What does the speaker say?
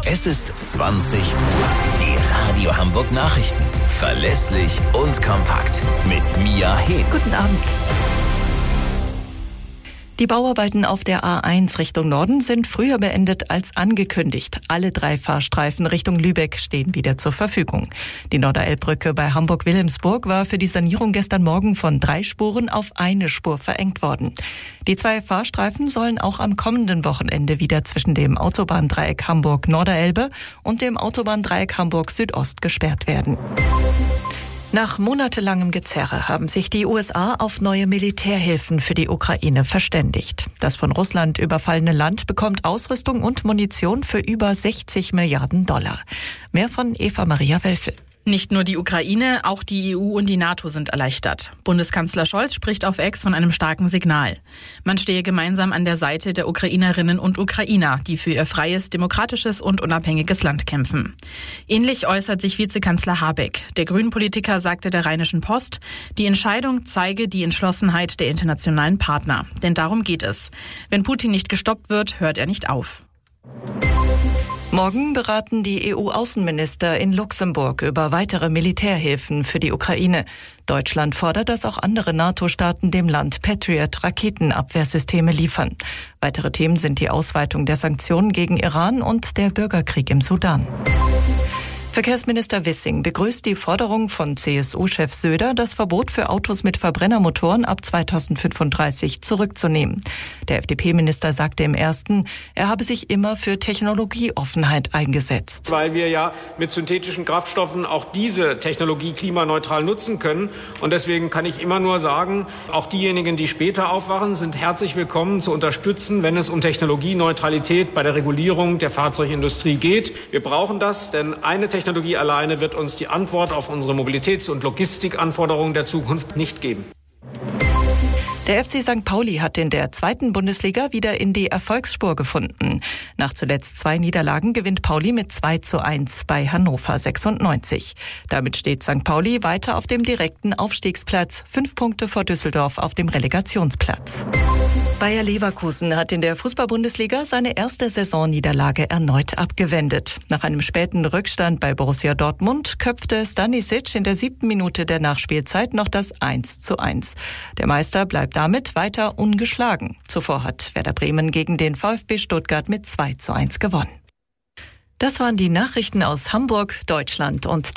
Es ist 20 Uhr. Die Radio Hamburg Nachrichten. Verlässlich und kompakt. Mit Mia Hehn. Guten Abend. Die Bauarbeiten auf der A1 Richtung Norden sind früher beendet als angekündigt. Alle 3 Fahrstreifen Richtung Lübeck stehen wieder zur Verfügung. Die Norderelbbrücke bei Hamburg-Wilhelmsburg war für die Sanierung gestern Morgen von 3 Spuren auf 1 Spur verengt worden. Die 2 Fahrstreifen sollen auch am kommenden Wochenende wieder zwischen dem Autobahndreieck Hamburg-Norderelbe und dem Autobahndreieck Hamburg-Südost gesperrt werden. Nach monatelangem Gezerre haben sich die USA auf neue Militärhilfen für die Ukraine verständigt. Das von Russland überfallene Land bekommt Ausrüstung und Munition für über 60 Milliarden $. Mehr von Eva-Maria Welfel. Nicht nur die Ukraine, auch die EU und die NATO sind erleichtert. Bundeskanzler Scholz spricht auf X von einem starken Signal. Man stehe gemeinsam an der Seite der Ukrainerinnen und Ukrainer, die für ihr freies, demokratisches und unabhängiges Land kämpfen. Ähnlich äußert sich Vizekanzler Habeck. Der Grünen-Politiker sagte der Rheinischen Post, die Entscheidung zeige die Entschlossenheit der internationalen Partner. Denn darum geht es. Wenn Putin nicht gestoppt wird, hört er nicht auf. Morgen beraten die EU-Außenminister in Luxemburg über weitere Militärhilfen für die Ukraine. Deutschland fordert, dass auch andere NATO-Staaten dem Land Patriot-Raketenabwehrsysteme liefern. Weitere Themen sind die Ausweitung der Sanktionen gegen Iran und der Bürgerkrieg im Sudan. Verkehrsminister Wissing begrüßt die Forderung von CSU-Chef Söder, das Verbot für Autos mit Verbrennermotoren ab 2035 zurückzunehmen. Der FDP-Minister sagte im Ersten, er habe sich immer für Technologieoffenheit eingesetzt. Weil wir ja mit synthetischen Kraftstoffen auch diese Technologie klimaneutral nutzen können. Und deswegen kann ich immer nur sagen, auch diejenigen, die später aufwachen, sind herzlich willkommen zu unterstützen, wenn es um Technologieneutralität bei der Regulierung der Fahrzeugindustrie geht. Wir brauchen das, denn eine Technologie alleine wird uns die Antwort auf unsere Mobilitäts- und Logistikanforderungen der Zukunft nicht geben. Der FC St. Pauli hat in der 2. Bundesliga wieder in die Erfolgsspur gefunden. Nach zuletzt 2 Niederlagen gewinnt Pauli mit 2:1 bei Hannover 96. Damit steht St. Pauli weiter auf dem direkten Aufstiegsplatz, 5 Punkte vor Düsseldorf auf dem Relegationsplatz. Bayer Leverkusen hat in der Fußball-Bundesliga seine erste Saisonniederlage erneut abgewendet. Nach einem späten Rückstand bei Borussia Dortmund köpfte Stanisic in der 7. Minute der Nachspielzeit noch das 1:1. Der Meister bleibt damit weiter ungeschlagen. Zuvor hat Werder Bremen gegen den VfB Stuttgart mit 2:1 gewonnen. Das waren die Nachrichten aus Hamburg, Deutschland und